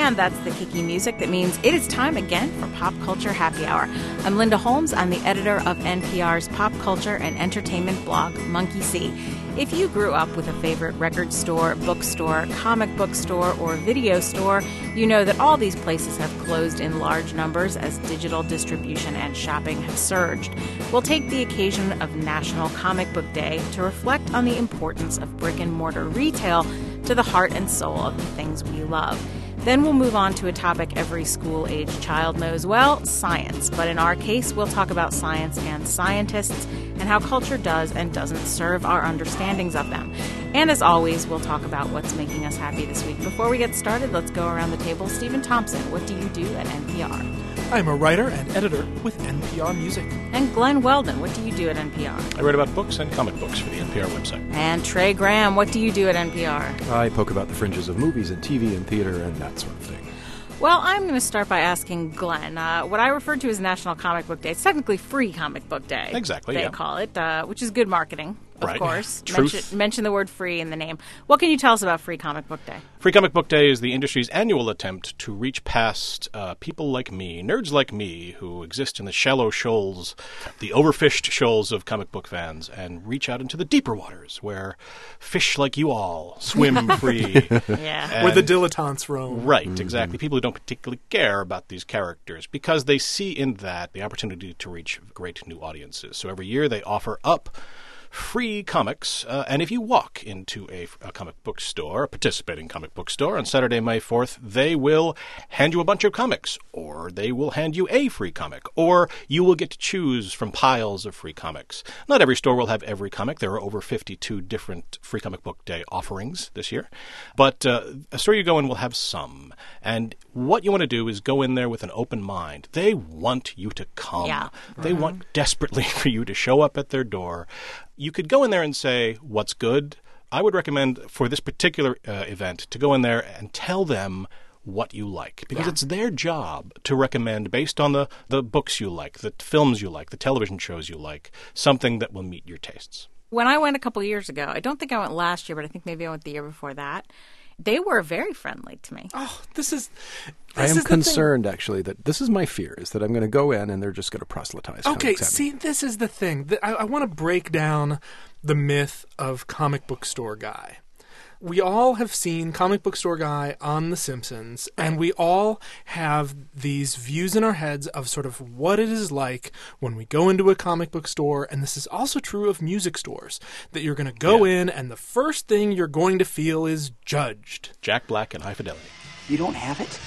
And that's the kicky music that means it is time again for Pop Culture Happy Hour. I'm Linda Holmes. I'm the editor of NPR's pop culture and entertainment blog, Monkey See. If you grew up with a favorite record store, bookstore, comic book store, or video store, you know that all these places have closed in large numbers as digital distribution and shopping have surged. We'll take the occasion of National Comic Book Day to reflect on the importance of brick-and-mortar retail to the heart and soul of the things we love. Then we'll move on to a topic every school-age child knows well, science. But in our case, we'll talk about science and scientists and how culture does and doesn't serve our understandings of them. And as always, we'll talk about what's making us happy this week. Before we get started, let's go around the table. Stephen Thompson, what do you do at NPR? I'm a writer and editor with NPR Music. And Glenn Weldon, what do you do at NPR? I write about books and comic books for the NPR website. And Trey Graham, what do you do at NPR? I poke about the fringes of movies and TV and theater and that sort of thing. Well, I'm going to start by asking Glenn. What I refer to as National Comic Book Day, it's technically Free Comic Book Day. Exactly, They yeah. call it, which is good marketing, of Right. course. Truth. Mention the word free in the name. What can you tell us about Free Comic Book Day? Free Comic Book Day is the industry's annual attempt to reach past people like me, nerds like me, who exist in the shallow shoals, the overfished shoals of comic book fans, and reach out into the deeper waters where fish like you all swim free. Yeah. Where the dilettantes roam. Right, exactly. People who don't particularly care about these characters because they see in that the opportunity to reach great new audiences. So every year they offer up free comics, and if you walk into a comic book store, a participating comic book store, on Saturday, May 4th, they will hand you a bunch of comics, or they will hand you a free comic, or you will get to choose from piles of free comics. Not every store will have every comic. There are over 52 different Free Comic Book Day offerings this year, but a store you go in will have some, and what you want to do is go in there with an open mind. They want you to come. Yeah. They want desperately for you to show up at their door. You could go in there and say, what's good? I would recommend for this particular event to go in there and tell them what you like, because it's their job to recommend, based on the books you like, the films you like, the television shows you like, something that will meet your tastes. When I went a couple of years ago, I don't think I went last year, but I think maybe I went the year before that, they were very friendly to me. Oh, this is I am concerned, actually, that this is my fear, is that I'm going to go in and they're just going to proselytize. Okay, comics at me. see, this is the thing. I want to break down the myth of comic book store guy. We all have seen comic book store guy on The Simpsons, and we all have these views in our heads of sort of what it is like when we go into a comic book store, and this is also true of music stores, that you're going to go in and the first thing you're going to feel is judged. Jack Black and High Fidelity. You don't have it?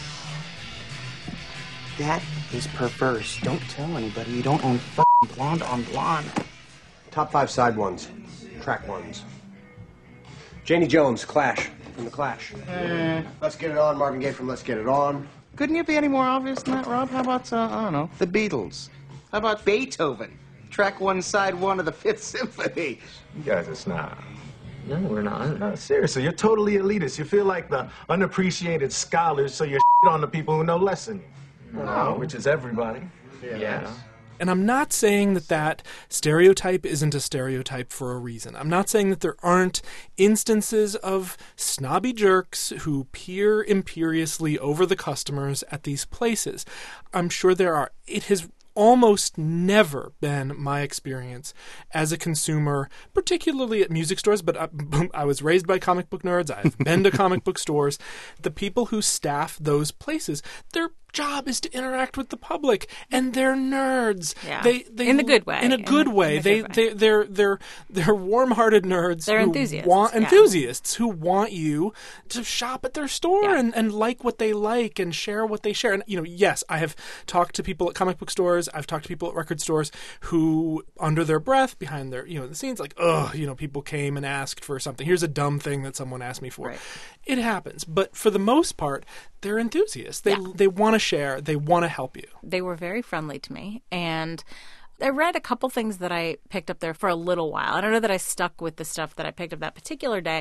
That is perverse. Don't tell anybody you don't own f***ing Blonde on Blonde. Top 5 side ones. Track ones. Janie Jones, Clash, from The Clash. Let's Get It On, Marvin Gaye from Let's Get It On. Couldn't you be any more obvious than that, Rob? How about, I don't know, the Beatles? How about Beethoven? Track 1, side 1 of the Fifth Symphony. You guys are snob. No, we're not. No, seriously, you're totally elitist. You feel like the unappreciated scholars, so you're on the people who know less than you. No, which is everybody. Yeah. And I'm not saying that that stereotype isn't a stereotype for a reason. I'm not saying that there aren't instances of snobby jerks who peer imperiously over the customers at these places. I'm sure there are. It has almost never been my experience as a consumer, particularly at music stores, but I was raised by comic book nerds. I've been to comic book stores. The people who staff those places, their job is to interact with the public, and they're nerds. Yeah. They In the good way. In a good way. They're warm-hearted nerds. They're who enthusiasts, Want, yeah. Enthusiasts who want you to shop at their store Yeah. and like what they like and share what they share. And yes, I have talked to people at comic book stores. I've talked to people at record stores who, under their breath, behind their the scenes, like, people came and asked for something. Here's a dumb thing that someone asked me for. Right. It happens, but for the most part, they're enthusiasts. They want to share. They want to help you. They were very friendly to me, and I read a couple things that I picked up there for a little while. I don't know that I stuck with the stuff that I picked up that particular day,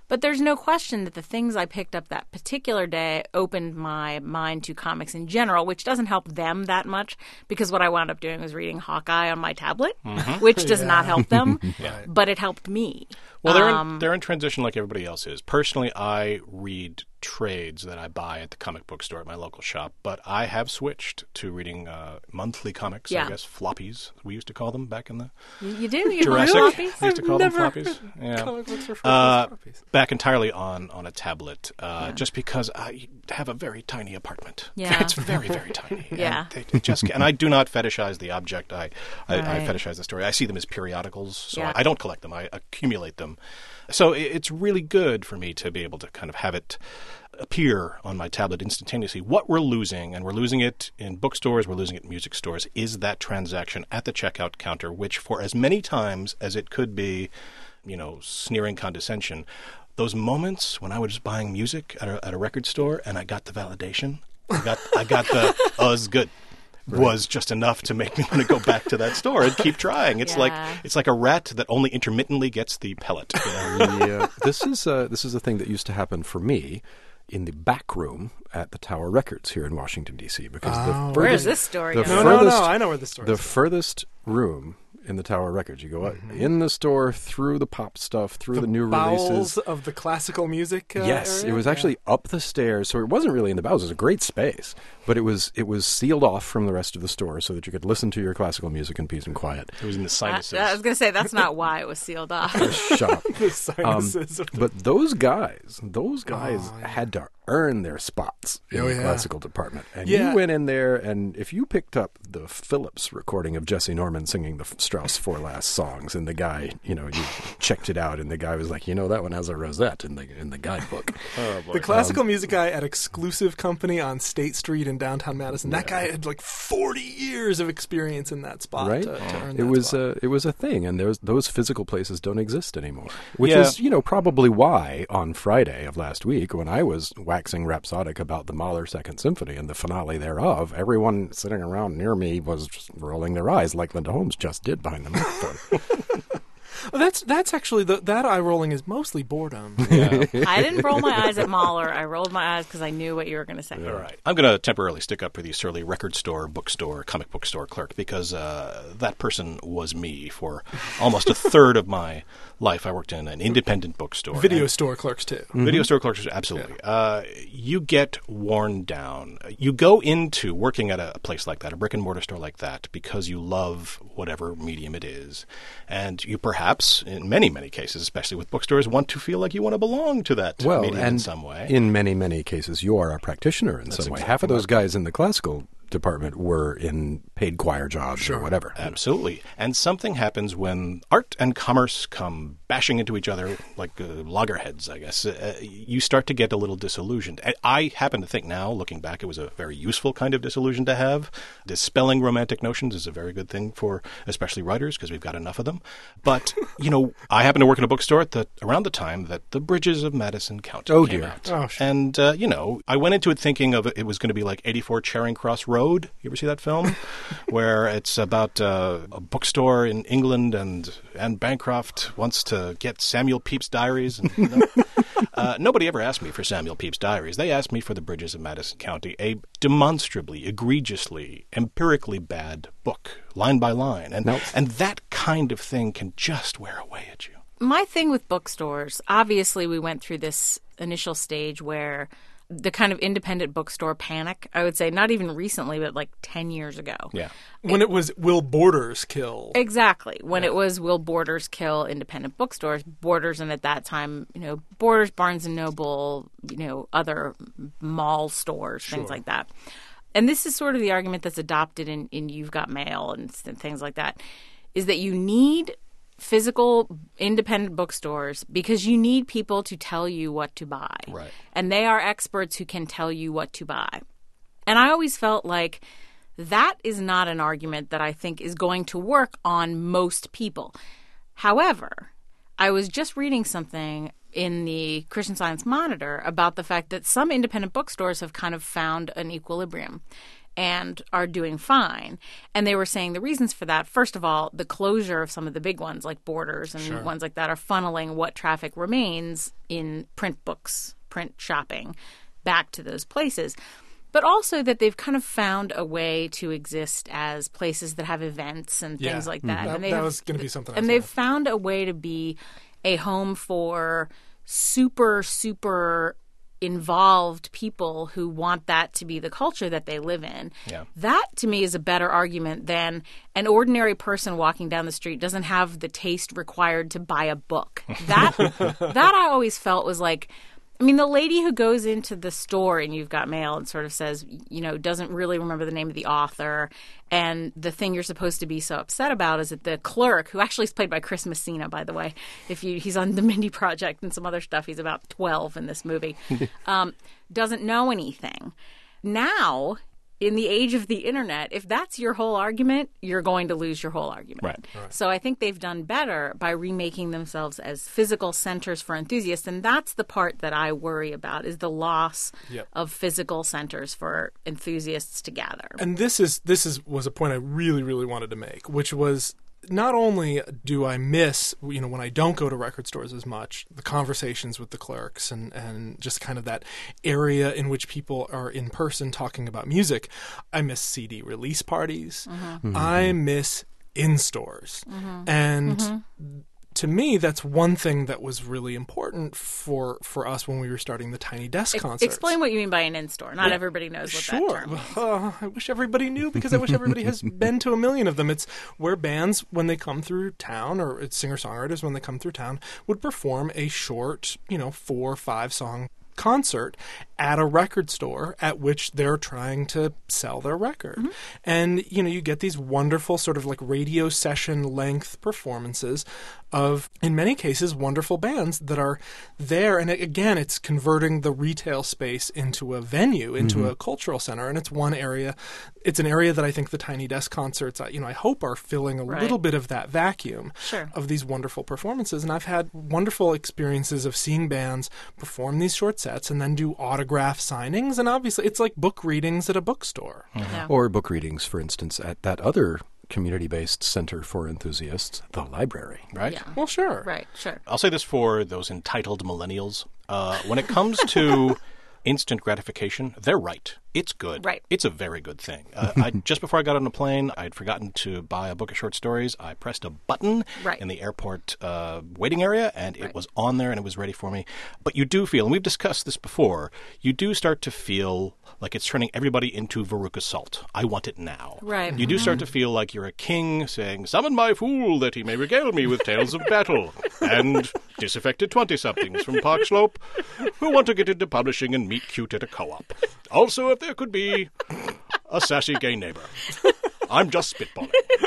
But there's no question that the things I picked up that particular day opened my mind to comics in general, which doesn't help them that much because what I wound up doing was reading Hawkeye on my tablet, which does not help them, but it helped me. Well, they're in transition like everybody else is. Personally, I read trades that I buy at the comic book store at my local shop, but I have switched to reading monthly comics, I guess, floppies, we used to call them back in the You do? You Jurassic. like floppies? We used to call them floppies. Comic books refer to as floppies. Back entirely on a tablet, just because I have a very tiny apartment. Yeah. It's very, very tiny. Yeah. And I do not fetishize the object. I fetishize the story. I see them as periodicals, so I don't collect them. I accumulate them. So it's really good for me to be able to kind of have it appear on my tablet instantaneously. What we're losing, and we're losing it in bookstores, we're losing it in music stores, is that transaction at the checkout counter, which for as many times as it could be, sneering condescension, those moments when I was buying music at a record store and I got the validation, I got the, it's good. Was just enough to make me want to go back to that store and keep trying. It's like a rat that only intermittently gets the pellet. Yeah, this is a thing that used to happen for me in the back room at the Tower Records here in Washington D.C. Because where is this story going? No, I know where the story is. The furthest room in the Tower Records. You go in the store, through the pop stuff, through the new bowels releases of the classical music. Yes, area? It was actually up the stairs, so it wasn't really in the bowels. It was a great space, but it was sealed off from the rest of the store so that you could listen to your classical music in peace and quiet. It was in the sinuses. I was going to say that's not why it was sealed off. Shut up. The sinuses of the... But those guys had to earn their spots in the classical department. And you went in there, and if you picked up the Phillips recording of Jesse Norman singing the Strauss Four Last Songs, and the guy, you checked it out, and the guy was like, that one has a rosette in the guidebook. Oh, boy. The classical music guy at Exclusive Company on State Street in downtown Madison, that guy had like 40 years of experience in that spot. Right? To earn it that was spot. It was a thing, and those physical places don't exist anymore. Which is, probably why on Friday of last week, when I was waxing rhapsodic about the Mahler Second Symphony and the finale thereof, everyone sitting around near me was just rolling their eyes like Linda Holmes just did behind the microphone. Well, that's actually that eye rolling is mostly boredom. Yeah. I didn't roll my eyes at Mahler. I rolled my eyes because I knew what you were going to say. All right. I'm going to temporarily stick up for the surly record store, bookstore, comic book store clerk because that person was me for almost a third of my life. I worked in an independent bookstore. Video store clerks, too. Mm-hmm. Video store clerks, absolutely. Yeah. You get worn down. You go into working at a place like that, a brick-and-mortar store like that, because you love whatever medium it is. And you perhaps, in many, many cases, especially with bookstores, want to feel like you want to belong to that medium in some way. In many, many cases, you are a practitioner in some way. Exactly. Half of those guys in the classical department were in paid choir jobs or whatever. Absolutely. And something happens when art and commerce come bashing into each other like loggerheads, I guess. You start to get a little disillusioned. I happen to think now, looking back, it was a very useful kind of disillusion to have. Dispelling romantic notions is a very good thing for especially writers because we've got enough of them. But, I happened to work in a bookstore around the time that The Bridges of Madison County came out. Oh, sure. And, I went into it thinking of it was going to be like 84 Charing Cross Road. You ever see that film? Where it's about a bookstore in England and Anne Bancroft wants to get Samuel Pepys' diaries. And, nobody ever asked me for Samuel Pepys' diaries. They asked me for The Bridges of Madison County, a demonstrably, egregiously, empirically bad book, line by line. And that kind of thing can just wear away at you. My thing with bookstores, obviously we went through this initial stage where the kind of independent bookstore panic, I would say, not even recently, but like 10 years ago. Yeah. When it was Will Borders kill. Exactly. When it was Will Borders kill independent bookstores, Borders, and at that time, Borders, Barnes & Noble, other mall stores, things like that. And this is sort of the argument that's adopted in You've Got Mail and things like that, is that you need physical independent bookstores because you need people to tell you what to buy. Right. And they are experts who can tell you what to buy. And I always felt like that is not an argument that I think is going to work on most people. However, I was just reading something in the Christian Science Monitor about the fact that some independent bookstores have kind of found an equilibrium. and are doing fine. And they were saying the reasons for that, first of all, the closure of some of the big ones like Borders and ones like that are funneling what traffic remains in print books, print shopping, back to those places. But also that they've kind of found a way to exist as places that have events and things like that. And that was going to be something. And they've found a way to be a home for super, super involved people who want that to be the culture that they live in. Yeah. That, to me, is a better argument than an ordinary person walking down the street doesn't have the taste required to buy a book. That I always felt was like, I mean, the lady who goes into the store and You've Got Mail and sort of says, doesn't really remember the name of the author. And the thing you're supposed to be so upset about is that the clerk, who actually is played by Chris Messina, by the way, he's on the Mindy Project and some other stuff. He's about 12 in this movie, doesn't know anything. Now, in the age of the internet, if that's your whole argument, you're going to lose your whole argument. Right. So I think they've done better by remaking themselves as physical centers for enthusiasts. And that's the part that I worry about, is the loss of physical centers for enthusiasts to gather. And this was a point I really, really wanted to make, which was not only do I miss, when I don't go to record stores as much, the conversations with the clerks and just kind of that area in which people are in person talking about music, I miss CD release parties. Mm-hmm. I miss in-stores. Mm-hmm. And to me, that's one thing that was really important for us when we were starting the Tiny Desk concerts. Explain what you mean by an in-store. Not everybody knows what that term means. I wish everybody knew, because I wish everybody has been to a million of them. It's where bands, when they come through town, or it's singer-songwriters, when they come through town, would perform a short, 4 or 5 song concert at a record store at which they're trying to sell their record. Mm-hmm. And, you get these wonderful sort of like radio session length performances of, in many cases, wonderful bands that are there. And again, it's converting the retail space into a venue, into a cultural center. And it's an area that I think the Tiny Desk concerts, I hope are filling a little bit of that vacuum of these wonderful performances. And I've had wonderful experiences of seeing bands perform these short sets and then do autograph signings. And obviously, it's like book readings at a bookstore. Mm-hmm. Yeah. Or book readings, for instance, at that other community-based center for enthusiasts, the library. Right? Yeah. Well, sure. Right, sure. I'll say this for those entitled millennials. When it comes to instant gratification, they're right. It's good. Right. It's a very good thing. Just before I got on the plane, I'd forgotten to buy a book of short stories. I pressed a button in the airport waiting area, and it was on there, and it was ready for me. But you do feel, and we've discussed this before, you do start to feel like it's turning everybody into Veruca Salt. I want it now. Right. You do start to feel like you're a king saying, "Summon my fool that he may regale me with tales of battle," and disaffected 20-somethings from Park Slope who want to get into publishing and meet cute at a co-op. Also, if there could be a sassy gay neighbor. I'm just spitballing.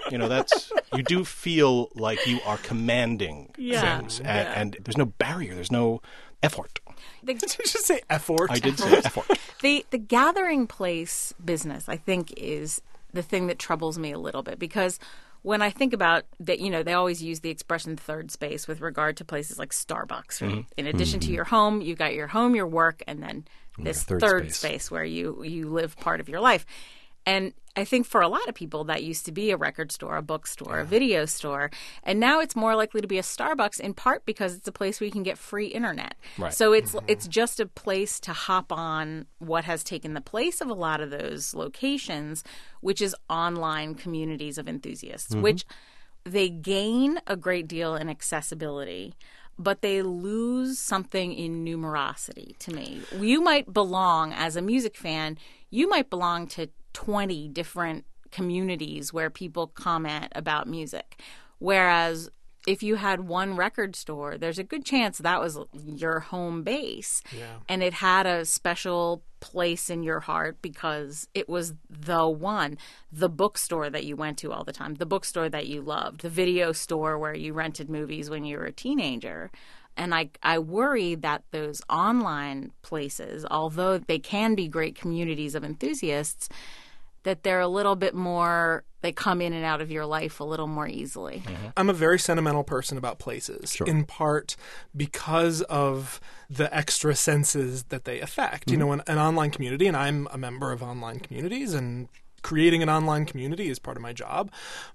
You do feel like you are commanding things, and there's no barrier, there's no effort. Did you just say effort? I did say effort. The gathering place business, I think, is the thing that troubles me a little bit, because when I think about that, they always use the expression third space with regard to places like Starbucks. Right? Mm-hmm. In addition to your home, you got your home, your work, and then this third space where you live part of your life. And I think for a lot of people, that used to be a record store, a bookstore, a video store. And now it's more likely to be a Starbucks, in part because it's a place where you can get free internet. Right. So it's just a place to hop on what has taken the place of a lot of those locations, which is online communities of enthusiasts, which they gain a great deal in accessibility, but they lose something in numerosity to me. You might belong, as a music fan, you might belong to 20 different communities where people comment about music. Whereas if you had one record store, there's a good chance that was your home base. Yeah. And it had a special place in your heart because it was the one. The bookstore that you went to all the time, the bookstore that you loved, the video store where you rented movies when you were a teenager. And I worry that those online places, although they can be great communities of enthusiasts, that they're a little bit more, they come in and out of your life a little more easily. Mm-hmm. I'm a very sentimental person about places, in part because of the extra senses that they affect. You know, an online community, and I'm a member of online communities, and creating an online community is part of my job,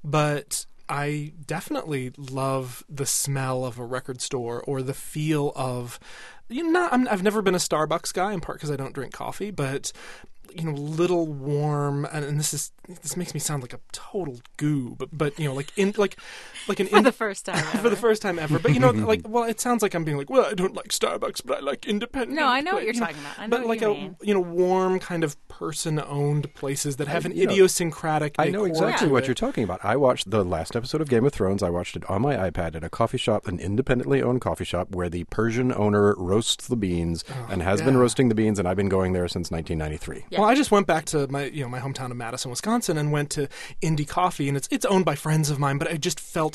but I definitely love the smell of a record store or the feel of, I've never been a Starbucks guy, in part because I don't drink coffee, but little warm, and this makes me sound like a total goob, but like an for the first time ever. For the first time ever. But it sounds like I'm being like, well, I don't like Starbucks, but I like independent. No, I know what you're talking about. I know but what like you mean. Warm kind of person-owned places that have an idiosyncratic. I know exactly what you're talking about. I watched the last episode of Game of Thrones. I watched it on my iPad at a coffee shop, an independently owned coffee shop, where the Persian owner roasts the beans and has been roasting the beans, and I've been going there since 1993. Yeah. Well, I just went back to my my hometown of Madison, Wisconsin, and went to Indie Coffee, and it's owned by friends of mine, but I just felt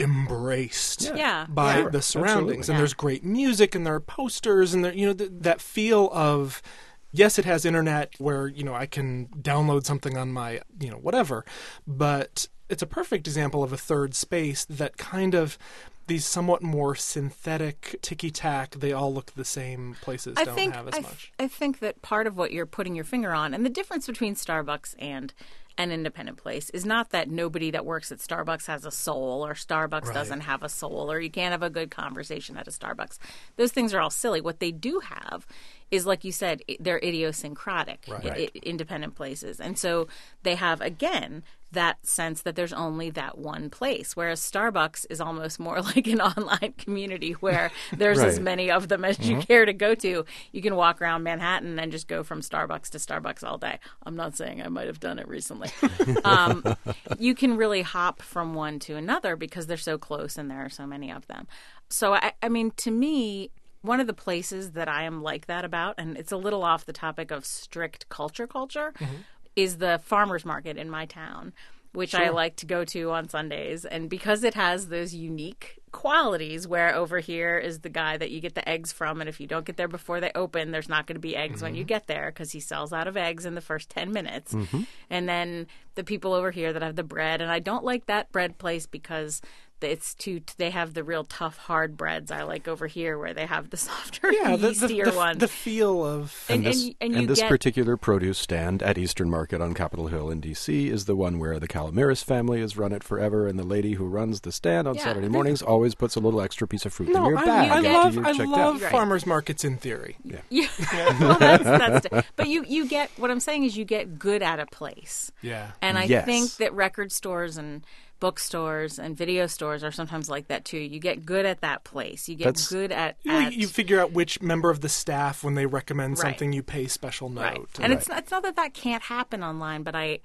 embraced by the surroundings. And there's great music, and there are posters, and there that feel of, yes, it has internet where I can download something on my whatever, but it's a perfect example of a third space that kind of, these somewhat more synthetic ticky-tack, they all look the same places don't have as much. I think that part of what you're putting your finger on, and the difference between Starbucks and an independent place, is not that nobody that works at Starbucks has a soul, or Starbucks doesn't have a soul, or you can't have a good conversation at a Starbucks. Those things are all silly. What they do have is, like you said, they're idiosyncratic independent places. And so they have, again, that sense that there's only that one place, whereas Starbucks is almost more like an online community where there's as many of them as you care to go to. You can walk around Manhattan and just go from Starbucks to Starbucks all day. I'm not saying I might have done it recently. You can really hop from one to another because they're so close and there are so many of them. So, I mean, to me, one of the places that I am like that about, and it's a little off the topic of strict culture, is the farmer's market in my town, which I like to go to on Sundays. And because it has those unique qualities where over here is the guy that you get the eggs from, and if you don't get there before they open, there's not going to be eggs when you get there because he sells out of eggs in the first 10 minutes. And then the people over here that have the bread, and I don't like that bread place because they have the real tough, hard breads. I like over here where they have the softer, yeastier ones. The feel of... And this particular produce stand at Eastern Market on Capitol Hill in D.C. is the one where the Calamaris family has run it forever, and the lady who runs the stand on Saturday mornings always puts a little extra piece of fruit in your bag. I love farmers markets in theory. Well, that's but you get, what I'm saying is you get good at a place. Yeah. And I think that record stores and bookstores and video stores are sometimes like that too. You get good at that place. You get good at you figure out which member of the staff, when they recommend something, you pay special note. Right. And it's not that can't happen online, but I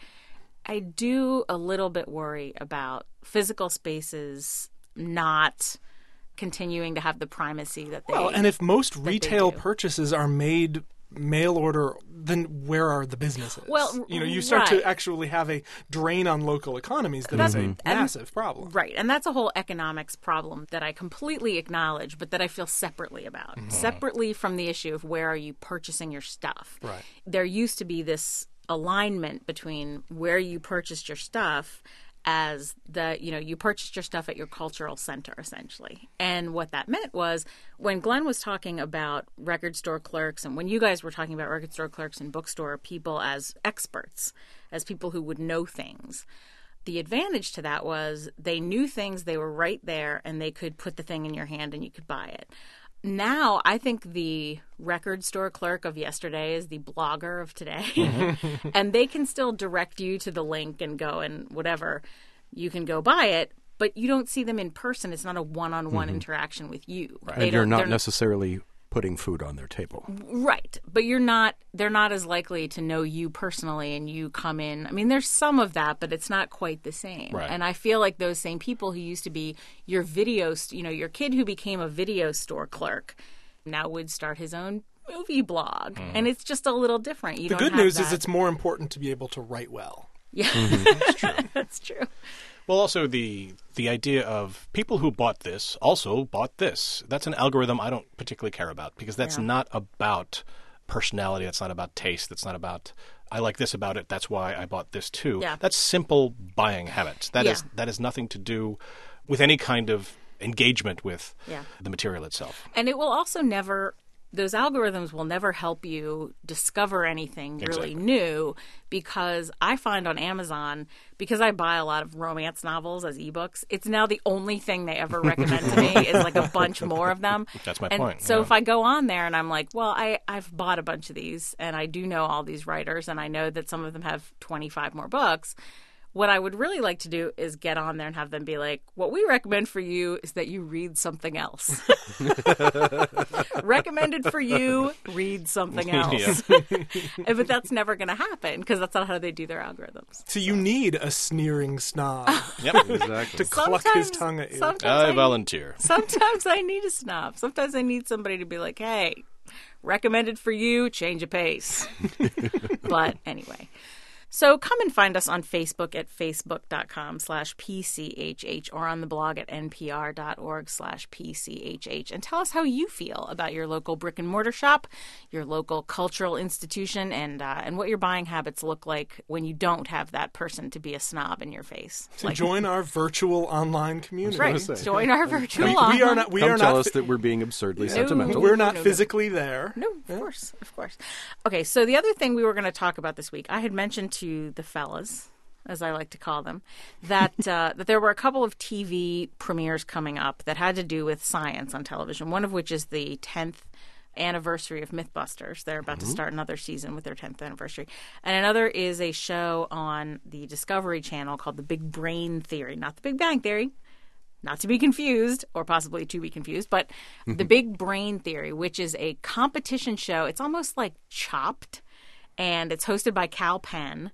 do a little bit worry about physical spaces not continuing to have the primacy that they and if most retail purchases are made mail order, then where are the businesses? Well, you start to actually have a drain on local economies that is a massive problem. Right, and that's a whole economics problem that I completely acknowledge, but that I feel separately about. Separately from the issue of where are you purchasing your stuff. Right. There used to be this alignment between where you purchased your stuff as you purchased your stuff at your cultural center, essentially. And what that meant was, when Glenn was talking about record store clerks, and when you guys were talking about record store clerks and bookstore people as experts, as people who would know things, the advantage to that was they knew things, they were right there, and they could put the thing in your hand and you could buy it. Now, I think the record store clerk of yesterday is the blogger of today. And they can still direct you to the link and go and whatever. You can go buy it, but you don't see them in person. It's not a one-on-one interaction with you. Right. And you're not necessarily putting food on their table. Right. But they're not as likely to know you personally, and you come in. I mean, there's some of that, but it's not quite the same. Right. And I feel like those same people who used to be your your kid who became a video store clerk now would start his own movie blog. And it's just a little different. The good news is it's more important to be able to write well. Yeah, that's true. That's true. Well, also the idea of people who bought this also bought this. That's an algorithm I don't particularly care about, because that's not about personality. That's not about taste. That's not about, I like this about it, that's why I bought this too. Yeah. That's simple buying habits. That is nothing to do with any kind of engagement with the material itself. And it will also never, those algorithms will never help you discover anything really new, because I find on Amazon, because I buy a lot of romance novels as ebooks, it's now the only thing they ever recommend to me is like a bunch more of them. That's my point. So if I go on there and I'm like, well, I've bought a bunch of these and I do know all these writers and I know that some of them have 25 more books, what I would really like to do is get on there and have them be like, what we recommend for you is that you read something else. Recommended for you, read something else. But that's never going to happen because that's not how they do their algorithms. So you need a sneering snob Exactly. to cluck his tongue at you. I volunteer. Sometimes I need a snob. Sometimes I need somebody to be like, hey, recommended for you, change of pace. But anyway. So come and find us on Facebook at facebook.com/PCHH or on the blog at npr.org/PCHH and tell us how you feel about your local brick and mortar shop, your local cultural institution, and what your buying habits look like when you don't have that person to be a snob in your face. So join our virtual online community. Right. Join our virtual online. We are not tell us that we're being absurdly sentimental. We're not physically there. No, of course. Okay, so the other thing we were going to talk about this week, I had mentioned to the fellas, as I like to call them, that that there were a couple of TV premieres coming up that had to do with science on television, one of which is the 10th anniversary of Mythbusters. They're about to start another season with their 10th anniversary. And another is a show on the Discovery Channel called The Big Brain Theory, not The Big Bang Theory, not to be confused, or possibly to be confused, but The Big Brain Theory, which is a competition show. It's almost like Chopped, and it's hosted by Cal Penn.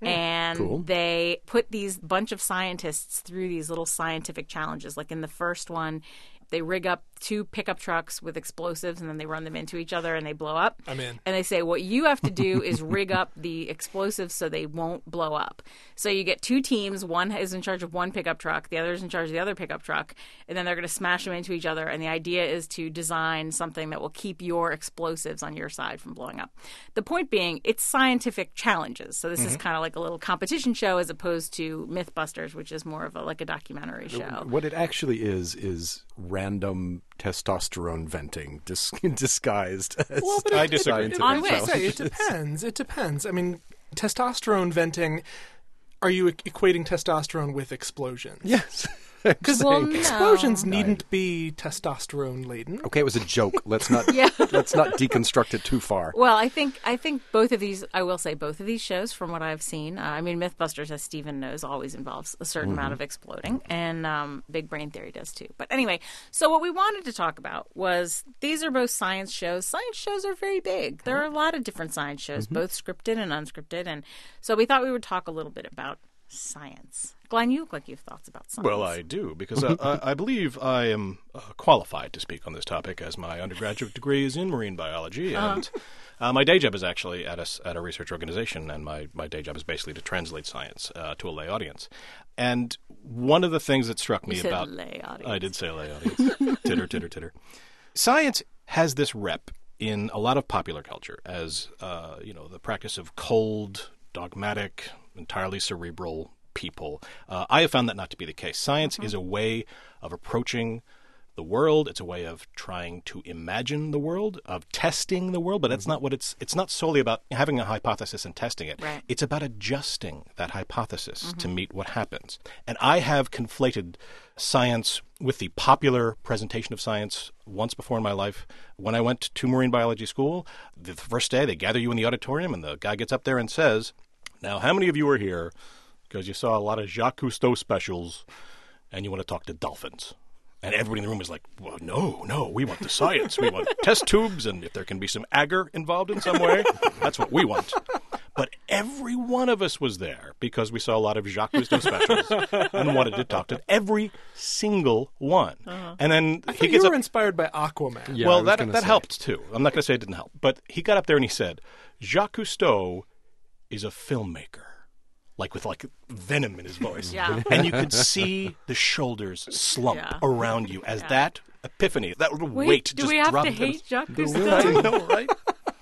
And they put these bunch of scientists through these little scientific challenges. Like in the first one, they rig up 2 pickup trucks with explosives, and then they run them into each other, and they blow up. I'm in. And they say, what you have to do is rig up the explosives so they won't blow up. So you get 2 teams. One is in charge of one pickup truck. The other is in charge of the other pickup truck. And then they're going to smash them into each other. And the idea is to design something that will keep your explosives on your side from blowing up. The point being, it's scientific challenges. So this is kind of like a little competition show as opposed to Mythbusters, which is more of a documentary show. What it actually is random testosterone venting disguised as I disagree. It depends. It depends. I mean, testosterone venting, are you equating testosterone with explosions? Yes. Because explosions needn't be testosterone laden. Okay, it was a joke. Let's not deconstruct it too far. Well, I think both of these, I will say both of these shows, from what I've seen, I mean, Mythbusters, as Stephen knows, always involves a certain amount of exploding, and Big Brain Theory does too. But anyway, so what we wanted to talk about was, these are both science shows. Science shows are very big. There are a lot of different science shows, both scripted and unscripted, and so we thought we would talk a little bit about science. Glenn, you look like you have thoughts about science. Well, I do, because I believe I am qualified to speak on this topic, as my undergraduate degree is in marine biology, and my day job is actually at a research organization, and my day job is basically to translate science to a lay audience. And one of the things that struck me about lay audience. I did say lay audience. Titter, titter, titter. Science has this rep in a lot of popular culture as the practice of cold, dogmatic, entirely cerebral people. I have found that not to be the case. Science is a way of approaching the world. It's a way of trying to imagine the world, of testing the world, but that's not what it's not solely about having a hypothesis and testing it. Right. It's about adjusting that hypothesis to meet what happens. And I have conflated science with the popular presentation of science once before in my life. When I went to marine biology school, the first day they gather you in the auditorium and the guy gets up there and says, "Now, how many of you are here because you saw a lot of Jacques Cousteau specials and you want to talk to dolphins?" And everybody in the room is like, "Well, no, we want the science. We want test tubes, and if there can be some agar involved in some way, that's what we want." But every one of us was there because we saw a lot of Jacques Cousteau specials and wanted to talk to every single one. And then he gets inspired by Aquaman. Yeah, well, that helped too. I'm not going to say it didn't help, but he got up there and he said, "Jacques Cousteau is a filmmaker." With venom in his voice. Yeah. And you could see the shoulders slump around you as that epiphany, that little weight just dropped. Do we have to hate Jacques I Cousteau? know, right?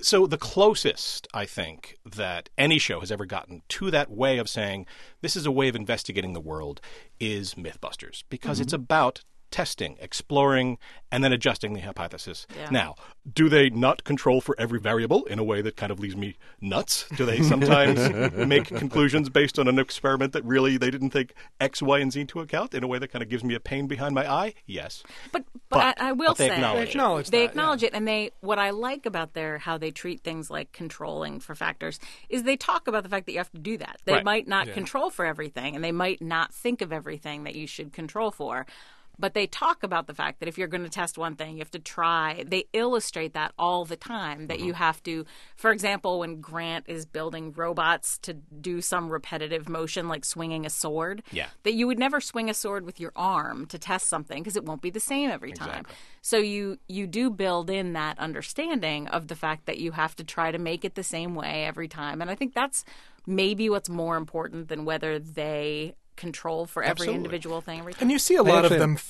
So the closest, I think, that any show has ever gotten to that way of saying this is a way of investigating the world is Mythbusters, because it's about testing, exploring, and then adjusting the hypothesis. Yeah. Now, do they not control for every variable in a way that kind of leaves me nuts? Do they sometimes make conclusions based on an experiment that really they didn't take X, Y, and Z into account in a way that kind of gives me a pain behind my eye? Yes. But I will they say acknowledge they acknowledge it, and what I like about how they treat things like controlling for factors is they talk about the fact that you have to do that. They might not control for everything, and they might not think of everything that you should control for. But they talk about the fact that if you're going to test one thing, you have to try. They illustrate that all the time, that you have to, for example, when Grant is building robots to do some repetitive motion like swinging a sword, that you would never swing a sword with your arm to test something because it won't be the same every time. Exactly. So you do build in that understanding of the fact that you have to try to make it the same way every time. And I think that's maybe what's more important than whether they control for every individual thing every time. And you see a lot of them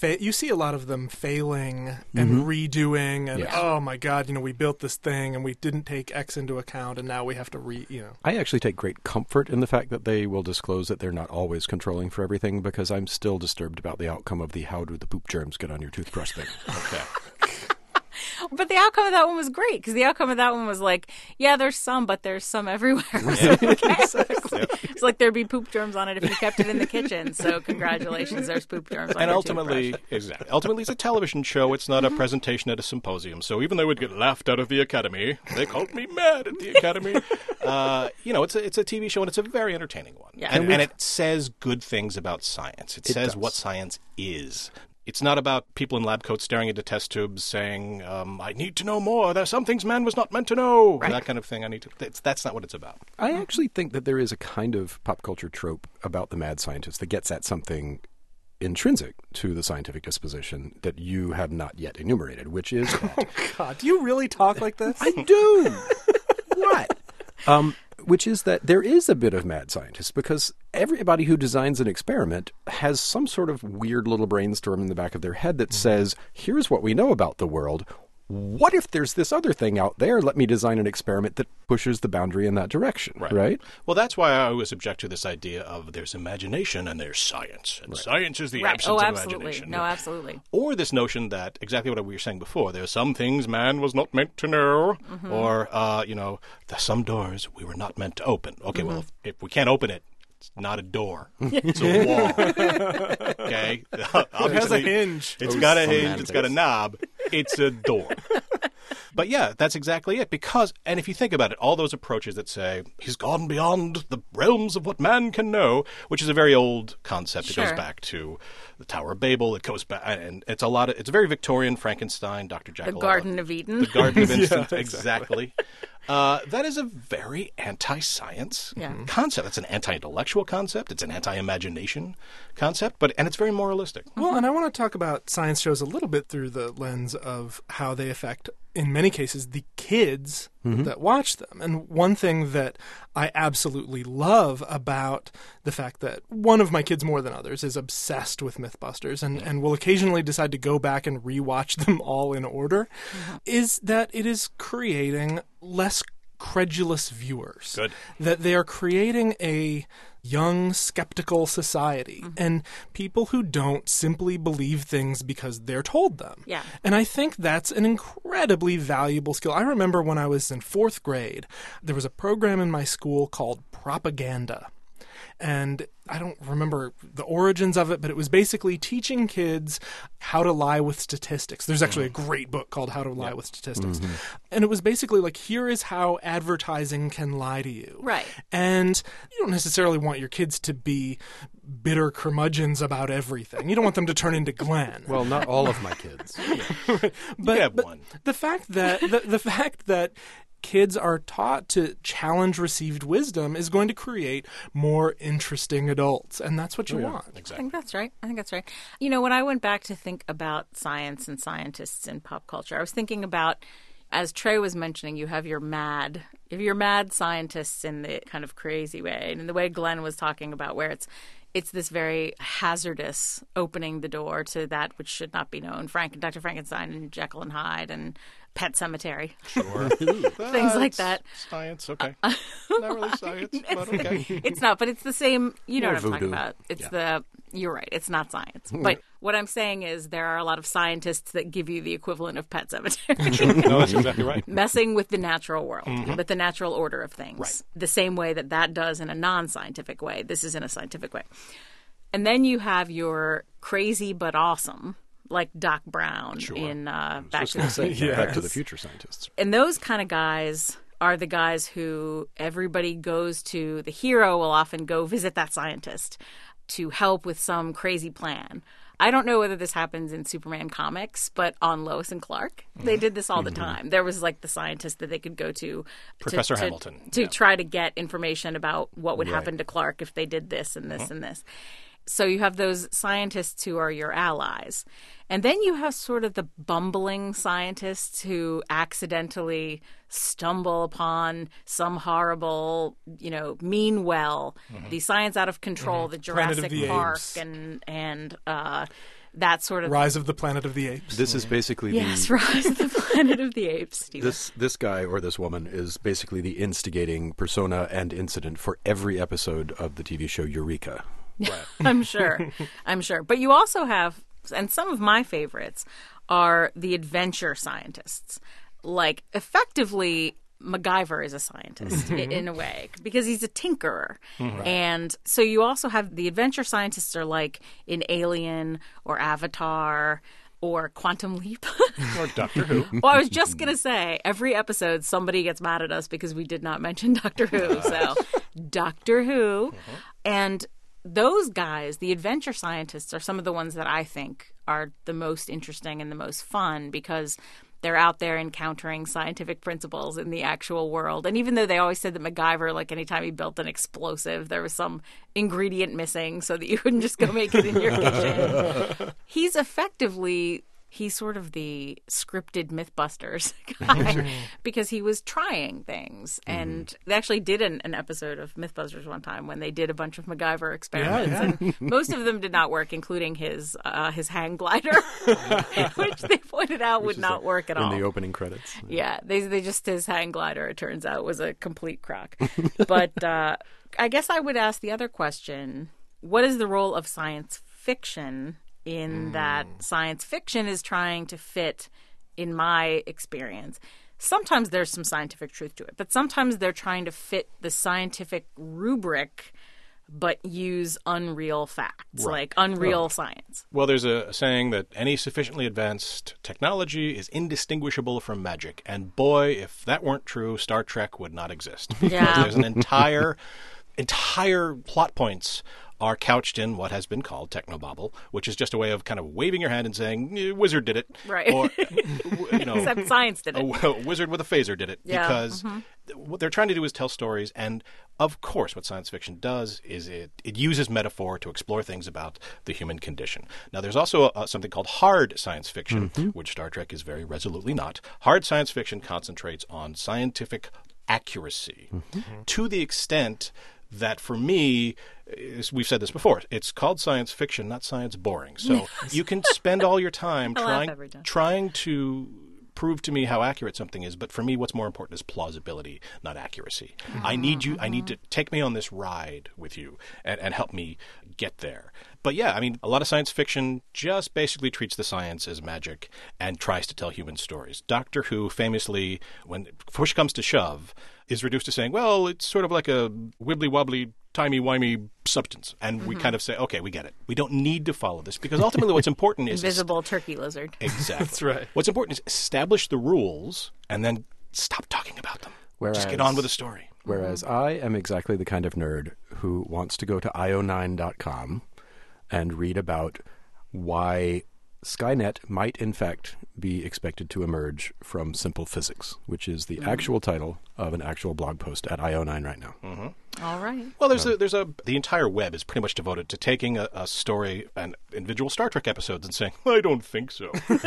failing and redoing and oh my god, we built this thing and we didn't take X into account and now we have to I actually take great comfort in the fact that they will disclose that they're not always controlling for everything, because I'm still disturbed about the outcome of the how do the poop germs get on your toothbrush thing. Okay. But the outcome of that one was great, because the outcome of that one was like, yeah, there's some, but there's some everywhere. So it's like there'd be poop germs on it if you kept it in the kitchen. So congratulations, there's poop germs on and your ultimately, toothbrush. Ultimately, it's a television show. It's not a presentation at a symposium. So even though we'd get laughed out of the Academy, they called me mad at the Academy. It's a TV show, and it's a very entertaining one. Yeah. And it says good things about science. It says what science is. It's not about people in lab coats staring into test tubes saying, I need to know more. There's some things man was not meant to know. Right. That kind of thing. That's not what it's about. I actually think that there is a kind of pop culture trope about the mad scientist that gets at something intrinsic to the scientific disposition that you have not yet enumerated, which is that... Oh, God. Do you really talk like this? I do. What? Which is that there is a bit of mad scientist, because everybody who designs an experiment has some sort of weird little brainstorm in the back of their head that says, here's what we know about the world. What if there's this other thing out there? Let me design an experiment that pushes the boundary in that direction, right? Well, that's why I always object to this idea of there's imagination and there's science. And science is the absence of imagination. No, absolutely. Or this notion that, exactly what we were saying before, there's some things man was not meant to know. Or, there's some doors we were not meant to open. Okay, well, if we can't open it, it's not a door. It's a wall. Okay? It has a hinge. It's got a hinge. It's got a knob. It's a door. But yeah, that's exactly it. And if you think about it, all those approaches that say, he's gone beyond the realms of what man can know, which is a very old concept. It goes back to the Tower of Babel. It goes back, and it's a very Victorian Frankenstein, Dr. Jekyll. The Garden of Eden. The Garden of Eden, exactly. That is a very anti-science concept. It's an anti-intellectual concept. It's an anti-imagination concept, and it's very moralistic. Well, and I want to talk about science shows a little bit through the lens of how they affect, in many cases, the kids that watch them. And one thing that I absolutely love about the fact that one of my kids more than others is obsessed with Mythbusters and will occasionally decide to go back and rewatch them all in order is that it is creating less credulous viewers. Good. That they are creating a young, skeptical society and people who don't simply believe things because they're told them. Yeah. And I think that's an incredibly valuable skill. I remember when I was in 4th grade, there was a program in my school called Propaganda. And I don't remember the origins of it, but it was basically teaching kids how to lie with statistics. There's actually a great book called How to Lie with Statistics. And it was basically like, here is how advertising can lie to you. Right. And you don't necessarily want your kids to be bitter curmudgeons about everything. You don't want them to turn into Glenn. Well, not all of my kids. But the fact that the fact that kids are taught to challenge received wisdom is going to create more interesting adults, and that's what you want. Exactly. I think that's right. You know, when I went back to think about science and scientists in pop culture, I was thinking about, as Trey was mentioning, you have your mad scientists in the kind of crazy way, and in the way Glenn was talking about, where it's, it's this very hazardous opening the door to that which should not be known. Dr. Frankenstein and Jekyll and Hyde and Pet Sematary. Sure. Things like that. Science, okay. Not really science, but okay. It's not, but it's the same. You know More what I'm talking voodoo. about. It's you're right. It's not science. But what I'm saying is there are a lot of scientists that give you the equivalent of Pet Sematary. No, that's exactly right. Messing with the natural world, with the natural order of things. Right. The same way that does in a non-scientific way. This is in a scientific way. And then you have your crazy but awesome, like Doc Brown in Back to the Future. Back to the Future scientists. And those kind of guys are the guys who everybody goes to. The hero will often go visit that scientist to help with some crazy plan. I don't know whether this happens in Superman comics, but on Lois and Clark, they did this all the time. There was like the scientist that they could go to Professor Hamilton. To try to get information about what would happen to Clark if they did this and this and this. So you have those scientists who are your allies. And then you have sort of the bumbling scientists who accidentally stumble upon some horrible, mean well, the science out of control, the Jurassic Park and that sort of... Rise of the Planet of the Apes. This is basically Rise of the Planet of the Apes, Stephen. This guy or this woman is basically the instigating persona and incident for every episode of the TV show Eureka. Right. I'm sure. But you also have, and some of my favorites are the adventure scientists. Like, effectively, MacGyver is a scientist in a way because he's a tinkerer. Right. And so you also have the adventure scientists are like in Alien or Avatar or Quantum Leap. Or Doctor Who. Well, I was just going to say, every episode somebody gets mad at us because we did not mention Doctor Who. So, Doctor Who. And those guys, the adventure scientists, are some of the ones that I think are the most interesting and the most fun because they're out there encountering scientific principles in the actual world. And even though they always said that MacGyver, like anytime he built an explosive, there was some ingredient missing so that you couldn't just go make it in your kitchen. He's sort of the scripted Mythbusters guy because he was trying things. And they actually did an episode of Mythbusters one time when they did a bunch of MacGyver experiments. And most of them did not work, including his hang glider, which they pointed out would not work at all. In the opening credits. Yeah, they just, his hang glider, it turns out, was a complete crock. But I guess I would ask the other question, what is the role of science fiction in that science fiction is trying to fit, in my experience. Sometimes there's some scientific truth to it, but sometimes they're trying to fit the scientific rubric but use unreal facts, like unreal science. Well, there's a saying that any sufficiently advanced technology is indistinguishable from magic. And boy, if that weren't true, Star Trek would not exist. Because there's an entire plot points are couched in what has been called technobabble, which is just a way of kind of waving your hand and saying, wizard did it. Right. Or, except science did it. A wizard with a phaser did it. Yeah. Because what they're trying to do is tell stories. And, of course, what science fiction does is it uses metaphor to explore things about the human condition. Now, there's also something called hard science fiction, which Star Trek is very resolutely not. Hard science fiction concentrates on scientific accuracy to the extent that, for me, we've said this before, it's called science fiction, not science boring. So you can spend all your time trying to prove to me how accurate something is, but for me, what's more important is plausibility, not accuracy. I need to take me on this ride with you and help me get there. But yeah, I mean, a lot of science fiction just basically treats the science as magic and tries to tell human stories. Doctor Who famously, when push comes to shove, is reduced to saying, well, it's sort of like a wibbly-wobbly, timey-wimey substance. And we kind of say, okay, we get it. We don't need to follow this because ultimately what's important is... Invisible turkey lizard. Exactly. That's right. What's important is establish the rules and then stop talking about them. Just get on with the story. Whereas I am exactly the kind of nerd who wants to go to io9.com and read about why Skynet might, in fact, be expected to emerge from simple physics, which is the actual title of an actual blog post at IO9 right now. All right. Well, the entire web is pretty much devoted to taking a story and individual Star Trek episodes and saying, I don't think so.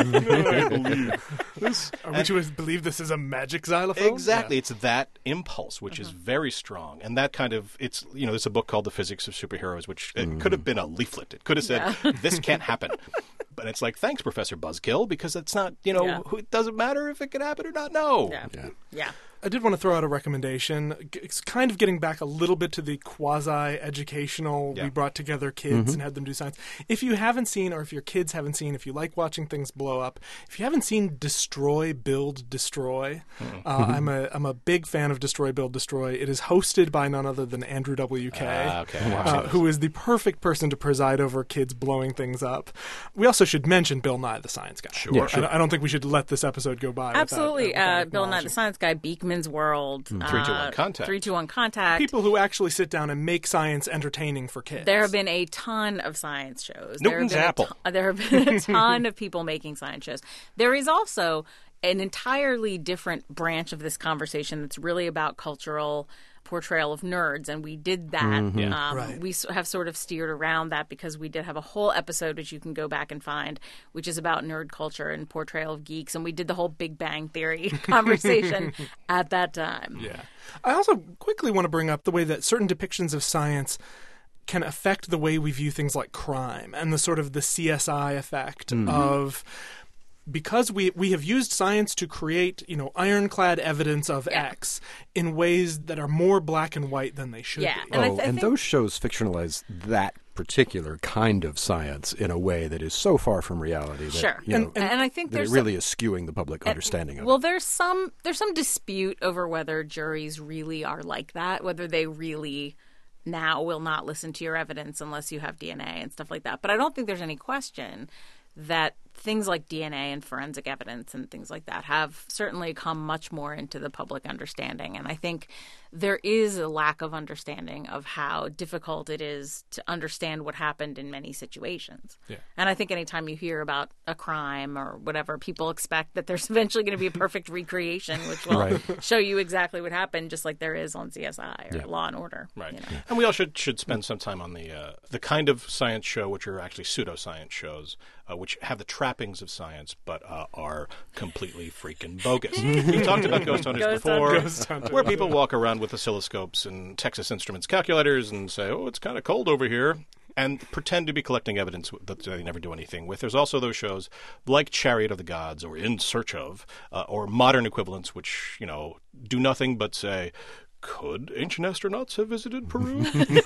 I believe this. Would you believe this is a magic xylophone? Exactly. Yeah. It's that impulse, which is very strong. And that kind of, there's a book called The Physics of Superheroes, which it could have been a leaflet. It could have said, this can't happen. But it's like, thanks, Professor Buzzkill, because it's not, it doesn't matter if it can happen or not. No. Yeah. I did want to throw out a recommendation. It's kind of getting back a little bit to the quasi-educational, we brought together kids and had them do science. If you haven't seen, or if your kids haven't seen, if you like watching things blow up, if you haven't seen Destroy, Build, Destroy, I'm a big fan of Destroy, Build, Destroy. It is hosted by none other than Andrew WK, who is the perfect person to preside over kids blowing things up. We also should mention Bill Nye the Science Guy. Sure. Yeah, I don't think we should let this episode go by. Absolutely. Bill Nye the Science Guy, Beekman's World, 3-2-1 Contact. 3-2-1 Contact. People who actually sit down and make science entertaining for kids. There have been a ton of science shows. Newton's Apple. There have been a ton of people making science shows. There is also an entirely different branch of this conversation that's really about cultural portrayal of nerds, and we did that. Right. We have sort of steered around that because we did have a whole episode which you can go back and find, which is about nerd culture and portrayal of geeks, and we did the whole Big Bang Theory conversation at that time. Yeah. I also quickly want to bring up the way that certain depictions of science can affect the way we view things like crime and the sort of the CSI effect of... Because we have used science to create, ironclad evidence of X in ways that are more black and white than they should be. And and those shows fictionalize that particular kind of science in a way that is so far from reality that, and I think that it really is skewing the public understanding of it. Well, there's some dispute over whether juries really are like that, whether they really now will not listen to your evidence unless you have DNA and stuff like that. But I don't think there's any question that things like DNA and forensic evidence and things like that have certainly come much more into the public understanding. And I think there is a lack of understanding of how difficult it is to understand what happened in many situations. Yeah. And I think anytime you hear about a crime or whatever, people expect that there's eventually going to be a perfect recreation, which will show you exactly what happened, just like there is on CSI or Law and Order. Right. And we all should spend some time on the kind of science show, which are actually pseudoscience shows, which have the trappings of science but are completely freaking bogus. We talked about Ghost Hunters before, where people walk around with oscilloscopes and Texas Instruments calculators and say, oh, it's kind of cold over here, and pretend to be collecting evidence that they never do anything with. There's also those shows like Chariot of the Gods or In Search of, or modern equivalents, which, do nothing but say, could ancient astronauts have visited Peru?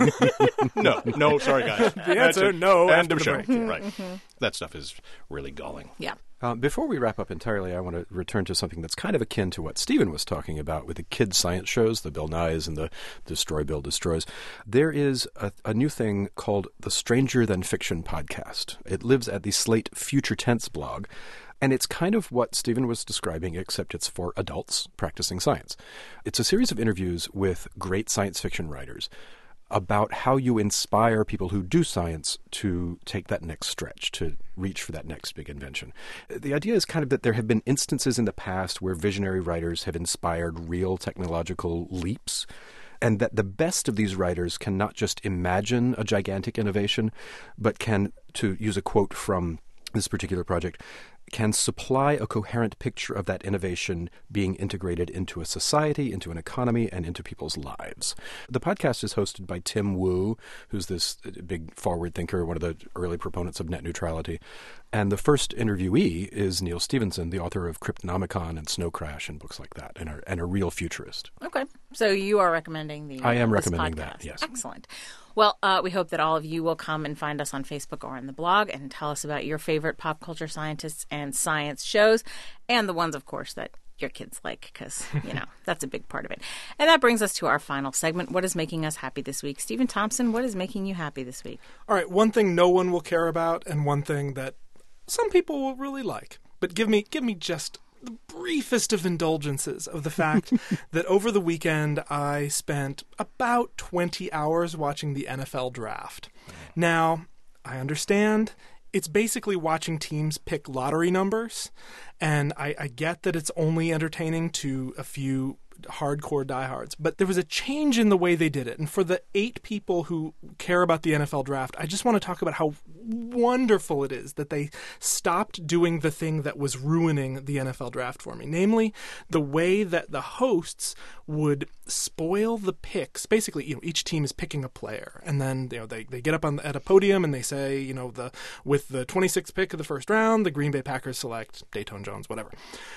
No, sorry, guys. The answer, no. End of show. Right. That stuff is really galling. Yeah. Before we wrap up entirely, I want to return to something that's kind of akin to what Stephen was talking about with the kids' science shows, the Bill Nyes and the Destroy, Build, Destroys. There is a new thing called the Stranger Than Fiction podcast. It lives at the Slate Future Tense blog. And it's kind of what Stephen was describing, except it's for adults practicing science. It's a series of interviews with great science fiction writers about how you inspire people who do science to take that next stretch, to reach for that next big invention. The idea is kind of that there have been instances in the past where visionary writers have inspired real technological leaps, and that the best of these writers can not just imagine a gigantic innovation, but can, to use a quote from this particular project, can supply a coherent picture of that innovation being integrated into a society, into an economy, and into people's lives. The podcast is hosted by Tim Wu, who's this big forward thinker, one of the early proponents of net neutrality. And the first interviewee is Neal Stephenson, the author of Cryptonomicon and Snow Crash and books like that, and a real futurist. Okay. So you are recommending I am this recommending podcast. that, yes. Excellent. Well, we hope that all of you will come and find us on Facebook or on the blog and tell us about your favorite pop culture scientists and science shows, and the ones, of course, that your kids like, because, that's a big part of it. And that brings us to our final segment, What is Making Us Happy This Week? Stephen Thompson, what is making you happy this week? All right, one thing no one will care about and one thing that some people will really like. But give me just the briefest of indulgences of the fact that over the weekend I spent about 20 hours watching the NFL draft. Now, I understand it's basically watching teams pick lottery numbers, and I get that it's only entertaining to a few hardcore diehards. But there was a change in the way they did it. And for the 8 people who care about the NFL draft, I just want to talk about how wonderful it is that they stopped doing the thing that was ruining the NFL draft for me. Namely, the way that the hosts would spoil the picks. Basically, each team is picking a player, and then they get up at a podium and they say, with the 26th pick of the first round, the Green Bay Packers select Dayton Jones, whatever.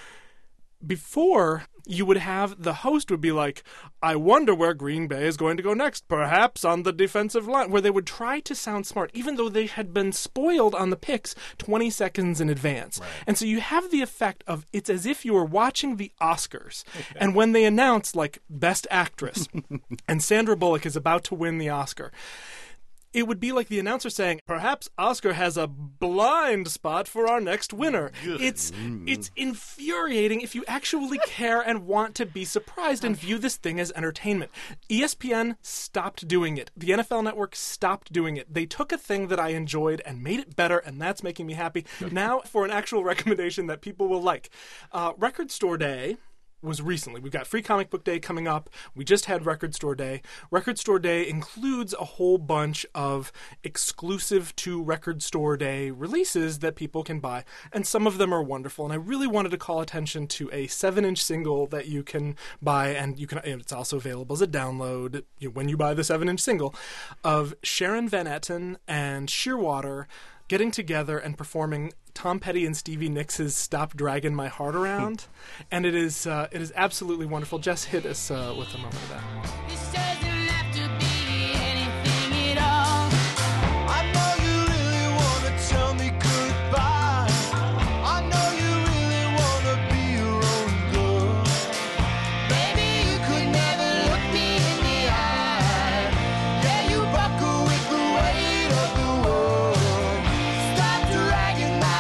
Before, you would have the host would be like, I wonder where Green Bay is going to go next, perhaps on the defensive line, where they would try to sound smart, even though they had been spoiled on the picks 20 seconds in advance. Right. And so you have the effect of, it's as if you were watching the Oscars, and when they announce, Best Actress, and Sandra Bullock is about to win the Oscar, it would be like the announcer saying, perhaps Oscar has a blind spot for our next winner. It's infuriating if you actually care and want to be surprised and view this thing as entertainment. ESPN stopped doing it. The NFL Network stopped doing it. They took a thing that I enjoyed and made it better, and that's making me happy. Now for an actual recommendation that people will like. Record Store Day was recently. We've got Free Comic Book Day coming up. We just had Record Store Day. Record Store Day includes a whole bunch of exclusive to Record Store Day releases that people can buy, and some of them are wonderful. And I really wanted to call attention to a 7-inch single that you can buy, and it's also available as a download when you buy the 7-inch single, of Sharon Van Etten and Shearwater getting together and performing Tom Petty and Stevie Nicks' Stop Dragging My Heart Around. And it is absolutely wonderful. Jess, hit us with a moment of that. This doesn't have to be anything at all. I know you really want to tell me goodbye. I know you really want to be your own girl. Baby, you could never look me in the eye. Yeah, you buckle with the weight of the world. Stop dragging my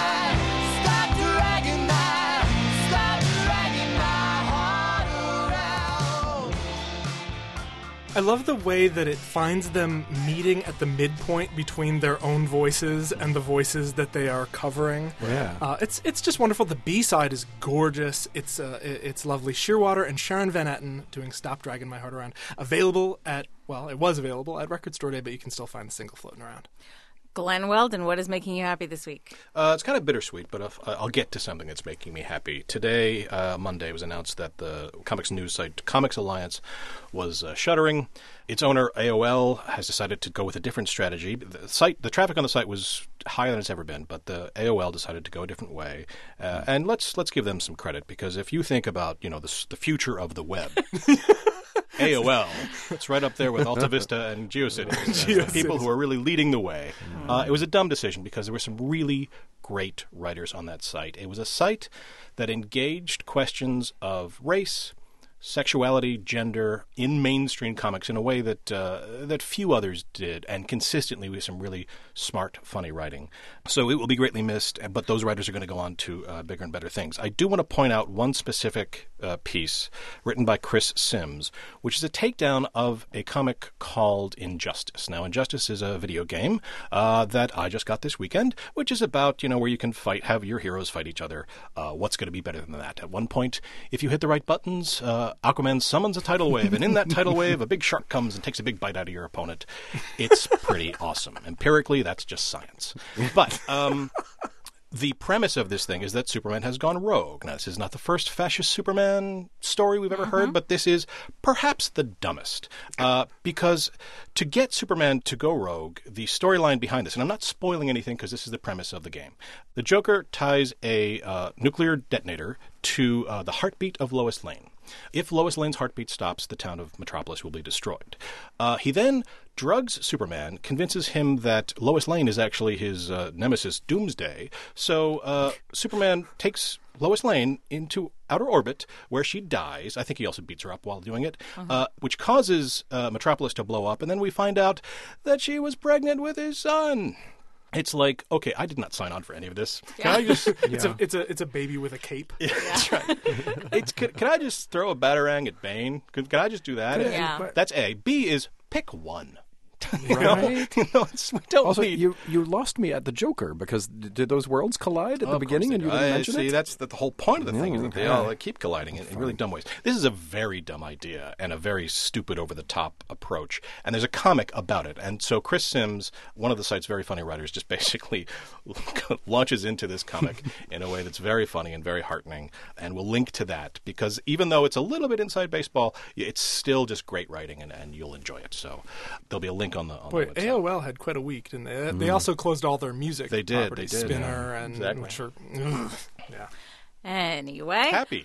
I love the way that it finds them meeting at the midpoint between their own voices and the voices that they are covering. Yeah, it's just wonderful. The B-side is gorgeous. It's lovely. Shearwater and Sharon Van Etten doing "Stop Dragging My Heart Around." Available it was available at Record Store Day, but you can still find the single floating around. Glenn Weldon, what is making you happy this week? It's kind of bittersweet, but I'll get to something that's making me happy. Today, Monday, it was announced that the comics news site Comics Alliance was shuttering. Its owner, AOL, has decided to go with a different strategy. The traffic on the site was higher than it's ever been, but the AOL decided to go a different way. And let's give them some credit, because if you think about the future of the web. AOL. It's right up there with Alta Vista and GeoCities. People who are really leading the way. It was a dumb decision because there were some really great writers on that site. It was a site that engaged questions of race, sexuality, gender in mainstream comics in a way that few others did, and consistently with some really smart, funny writing. So it will be greatly missed, but those writers are going to go on to bigger and better things. I do want to point out one specific piece written by Chris Sims, which is a takedown of a comic called Injustice. Now, Injustice is a video game that I just got this weekend, which is about, where you can have your heroes fight each other. What's going to be better than that? At one point, if you hit the right buttons, Aquaman summons a tidal wave, and in that tidal wave, a big shark comes and takes a big bite out of your opponent. It's pretty awesome. Empirically, that's just science. But the premise of this thing is that Superman has gone rogue. Now, this is not the first fascist Superman story we've ever heard, but this is perhaps the dumbest. Because to get Superman to go rogue, the storyline behind this, and I'm not spoiling anything because this is the premise of the game, the Joker ties a nuclear detonator to the heartbeat of Lois Lane. If Lois Lane's heartbeat stops, the town of Metropolis will be destroyed. He then drugs Superman, convinces him that Lois Lane is actually his nemesis, Doomsday. So Superman takes Lois Lane into outer orbit, where she dies. I think he also beats her up while doing it, which causes Metropolis to blow up. And then we find out that she was pregnant with his son. It's like, okay, I did not sign on for any of this. Can I just? It's a baby with a cape. Yeah, that's right. Can I just throw a batarang at Bane? Can I just do that? Yeah. That's A. B is pick one. it. Right. We don't also, need... you lost me at the Joker, because did those worlds collide at the beginning and you didn't mention it? That's the whole point of the thing, is that they all keep colliding in really dumb ways. This is a very dumb idea and a very stupid, over-the-top approach. And there's a comic about it. And so Chris Sims, one of the site's very funny writers, just basically launches into this comic in a way that's very funny and very heartening. And we'll link to that, because even though it's a little bit inside baseball, it's still just great writing, and you'll enjoy it. So there'll be a link on the website. AOL had quite a week, didn't they? They also closed all their music. They did. Properties, Spinner and which are yeah. Anyway. Happy.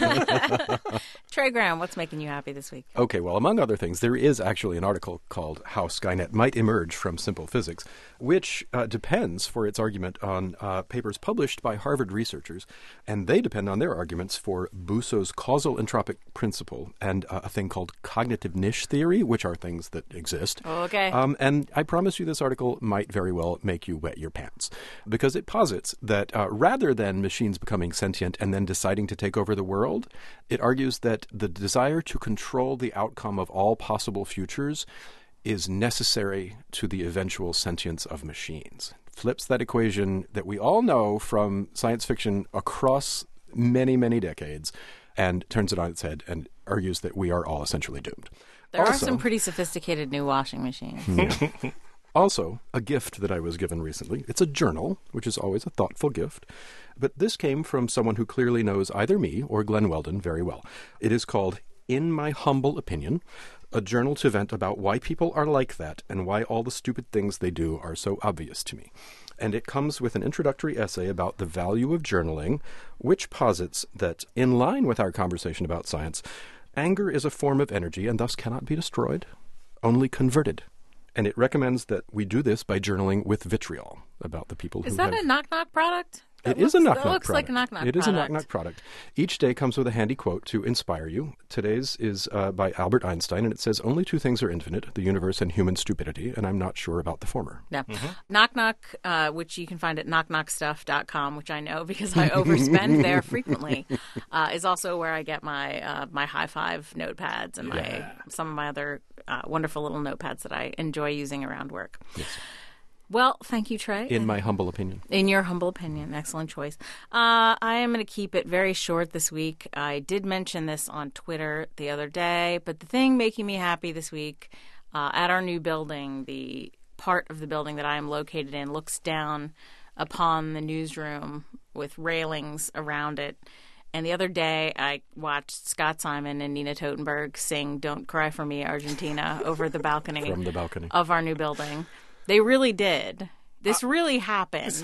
Trey Graham, what's making you happy this week? Okay, well, among other things, there is actually an article called How Skynet Might Emerge from Simple Physics, which depends for its argument on papers published by Harvard researchers, and they depend on their arguments for Busso's causal entropic principle and a thing called cognitive niche theory, which are things that exist. Okay. And I promise you this article might very well make you wet your pants, because it posits that rather than machines becoming sentient and then deciding to take over the world, it argues that the desire to control the outcome of all possible futures is necessary to the eventual sentience of machines. Flips that equation that we all know from science fiction across many, many decades and turns it on its head and argues that we are all essentially doomed. There are some pretty sophisticated new washing machines. Yeah. Also, a gift that I was given recently. It's a journal, which is always a thoughtful gift. But this came from someone who clearly knows either me or Glenn Weldon very well. It is called In My Humble Opinion, a journal to vent about why people are like that and why all the stupid things they do are so obvious to me. And it comes with an introductory essay about the value of journaling, which posits that, in line with our conversation about science, anger is a form of energy and thus cannot be destroyed, only converted. And it recommends that we do this by journaling with vitriol about the people who Is that a knock-knock product? It is a knock-knock product. It looks like a knock-knock product. It is a knock-knock product. Each day comes with a handy quote to inspire you. Today's is by Albert Einstein, and it says, "Only two things are infinite, the universe and human stupidity, and I'm not sure about the former." Yeah. Knock-knock, which you can find at knockknockstuff.com, which I know because I overspend there frequently, is also where I get my my high five notepads and some of my other wonderful little notepads that I enjoy using around work. Yes. Well, thank you, Trey. In my humble opinion. In your humble opinion. Excellent choice. I am going to keep it very short this week. I did mention this on Twitter the other day, but the thing making me happy this week at our new building, the part of the building that I am located in looks down upon the newsroom with railings around it. And the other day, I watched Scott Simon and Nina Totenberg sing "Don't Cry for Me, Argentina" over the balcony From the balcony of our new building. They really did. This really happened.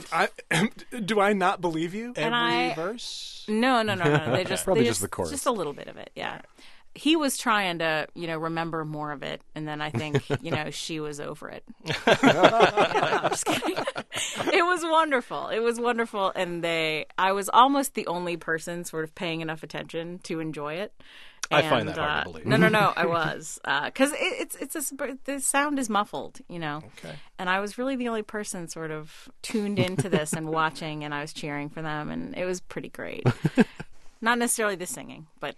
Do I not believe you? Every verse? No. They just Probably just the chorus. Just a little bit of it, yeah. He was trying to, remember more of it, and then I think, she was over it. I'm just kidding. It was wonderful. It was wonderful, and I was almost the only person sort of paying enough attention to enjoy it. I find that hard to believe. No, I was. Because the sound is muffled, Okay. And I was really the only person sort of tuned into this and watching, and I was cheering for them, and it was pretty great. Not necessarily the singing, but...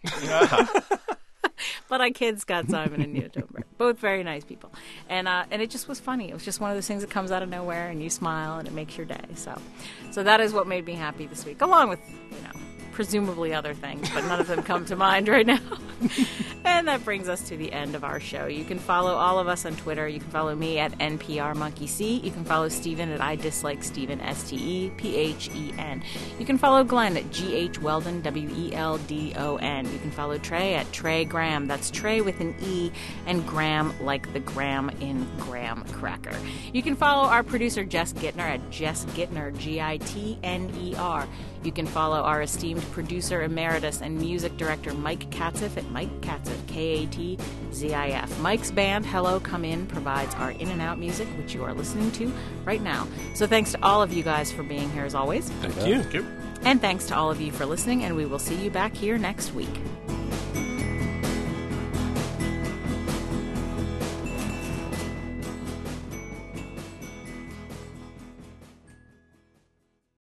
But I kid Scott Simon and Nina Totenberg. Both very nice people. And it just was funny. It was just one of those things that comes out of nowhere, and you smile, and it makes your day. So that is what made me happy this week, along with, presumably other things, but none of them come to mind right now. And that brings us to the end of our show. You can follow all of us on Twitter. You can follow me at NPRMonkeyC. You can follow Stephen at I Dislike Stephen, STEPHEN. You can follow Glenn at GH Weldon, WELDON. You can follow Trey at Trey Graham. That's Trey with an E, and Graham like the Graham in Graham Cracker. You can follow our producer Jess Gittner at Jess Gittner, GITNER. You can follow our esteemed producer emeritus and music director Mike Katzif at Mike Katzif, KATZIF. Mike's band Hello Come In provides our in and out music, which you are listening to right now. So thanks to all of you guys for being here as always. Thank you. And thanks to all of you for listening, and we will see you back here next week.